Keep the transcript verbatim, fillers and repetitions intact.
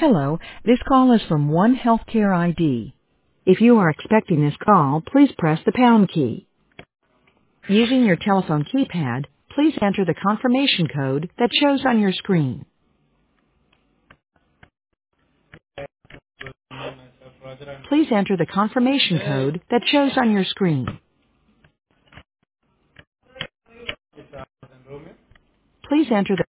Hello, this call is from One Healthcare I D. If you are expecting this call, please press the pound key. Using your telephone keypad, please enter the confirmation code that shows on your screen. Please enter the confirmation code that shows on your screen. Please enter the